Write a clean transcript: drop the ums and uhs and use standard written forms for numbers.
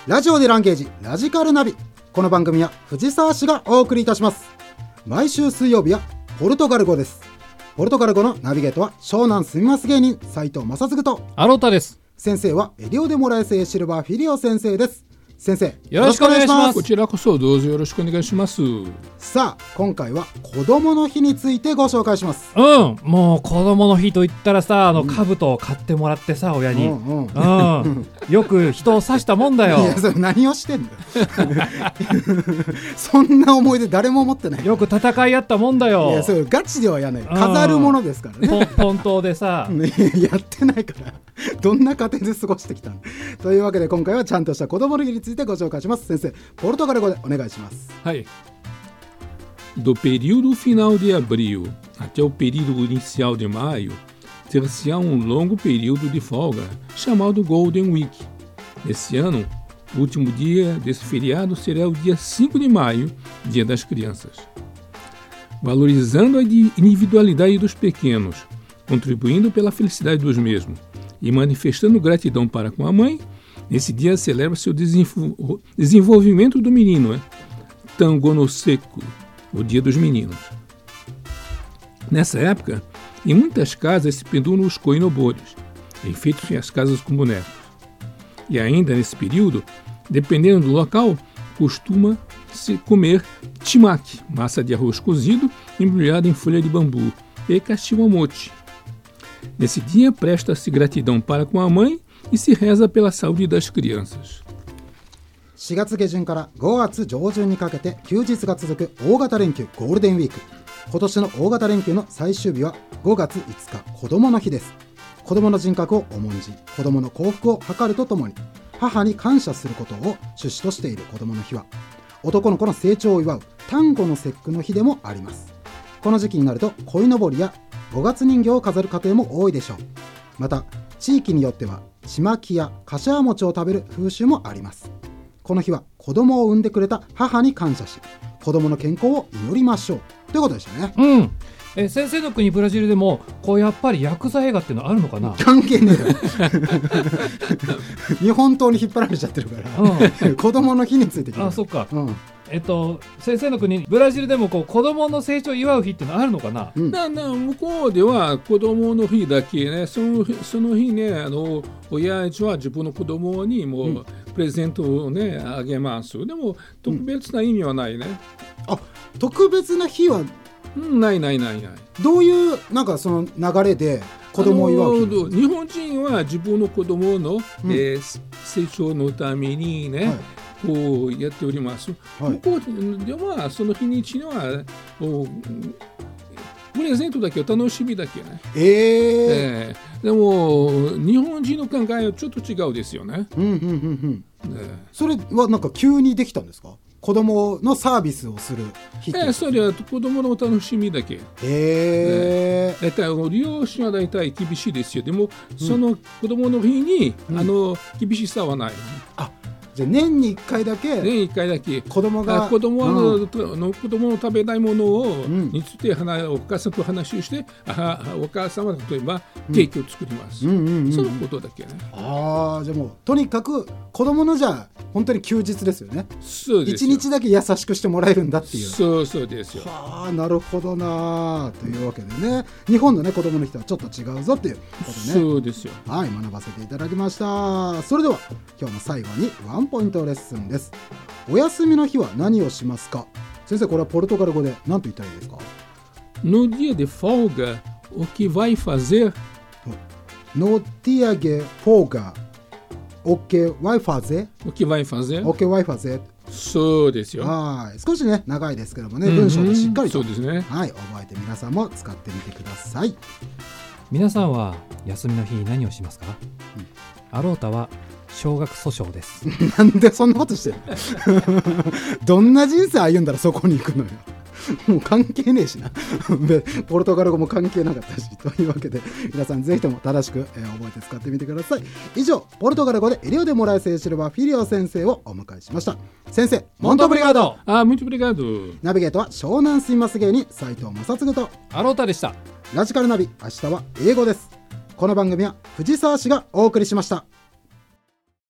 ラジオでランゲージラジカルナビ。この番組は藤沢市がお送りいたします。毎週水曜日はポルトガル語です。ポルトガル語のナビゲートは湘南住みます芸人斉藤正嗣とアロタです。 先生はエリオデモラエセシルバーフィリオ先生です。先生よろしくお願いします。 こちらこそどうぞよろしくお願いします。 さあ今回は子供の日についてご紹介します。 もう子供の日といったらさ、兜を買ってもらってさ、親に、よく人を刺したもんだよ。 いやそれ何をしてんだよそんな思い出誰も持ってない。 よく戦い合ったもんだよ。 いやそれガチではやない、飾るものですからね。 ポントでさやってないからどんな家庭で過ごしてきたのというわけで今回はちゃんとした子供の日についてご紹介します。先生ポルトガル語でお願いします。 はい。Do período final de abril até o período inicial de maio, ter-se-á longo período de folga, chamado Golden Week. Esse ano, o último dia desse feriado será o dia 5 de maio, Dia das Crianças. Valorizando a individualidade dos pequenos, contribuindo pela felicidade dos mesmos e manifestando gratidão para com a mãe, nesse dia celebra-se o desenvolvimento do menino, Tango no Seco, o Dia dos Meninos. Nessa época, em muitas casas se penduram os koinobores, enfeitos as casas com bonecos. E ainda nesse período, dependendo do local, costuma-se comer timaki, massa de arroz cozido embrulhada em folha de bambu, e kashiwamochi. Nesse dia, presta-se gratidão para com a mãe e se reza pela saúde das crianças. 4月下旬から5月上旬にかけて休日が続く大型連休ゴールデンウィーク。今年の大型連休の最終日は5月5日子どもの日です。子どもの人格を重んじ、子どもの幸福を図るとともに母に感謝することを趣旨としている子どもの日は、男の子の成長を祝う端午の節句の日でもあります。この時期になると鯉のぼりや5月人形を飾る家庭も多いでしょう。また地域によってはちまきやかしわ餅を食べる風習もあります。この日は子供を産んでくれた母に感謝し、子供の健康を祈りましょうということでしたね。 先生の国ブラジルでもこうやっぱりヤクザ映画っていうのあるのかな。 関係ねえ日本刀に引っ張られちゃってるから、子供の日について聞いてる。 そっか、先生の国ブラジルでもこう子供の成長を祝う日っていうのあるのかな。 向こうでは子供の日だけね、その日ね、親父は自分の子供にもうプレゼントをねあげます。でも特別な意味はないね。 特別な日はない。 どういうなんかその流れで子供を祝う日？ 日本人は自分の子供の、成長のためにね、こうやっております。向こうではその日にちにはプレゼントだけは楽しみだけね。でも日本人の考えはちょっと違うですよね。 それはなんか急にできたんですか？子供のサービスをする日って。 それは子供の楽しみだけ。利用者は大体厳しいですよ。でも、その子供の日に、厳しさはない。 じゃあ年に1回だけ子供の食べないものについてお母さんと話をして、お母さんは例えばケーキを作ります。そのことだけね。じゃあもうとにかく子供のじゃあ本当に休日ですよね。 そうですよ。 1日だけ優しくしてもらえるんだっていう。 そうですよ。 なるほどなというわけでね、日本のね子供の日とはちょっと違うぞっていうことね。 そうですよ。 学ばせていただきました。それでは今日の最後にワンポイントレッスンです。お休みの日は何をしますか？先生これはポルトガル語で何と言ったらいいですか？ No dia de folga, o que vai fazer? No dia de folga, o que vai fazer? O que vai fazer? O que vai fazer? そうですよ。 少しね長いですけどもね、文章でしっかりと、 そうですね。 覚えて皆さんも使ってみてください。 皆さんは休みの日何をしますか？アロータは少額訴訟ですなんでそんなことしてるどんな人生歩んだらそこに行くのよもう関係ねえしなポルトガル語も関係なかったし。というわけで皆さんぜひとも正しく、覚えて使ってみてください。以上ポルトガル語でエリオデモラエセシルバーフィリオ先生をお迎えしました。先生モントブリガード。 muito obrigado。 ナビゲートは湘南住みます芸人斉藤正嗣とアロータでした。 ラジカルナビ明日は英語です。この番組は藤沢市がお送りしました。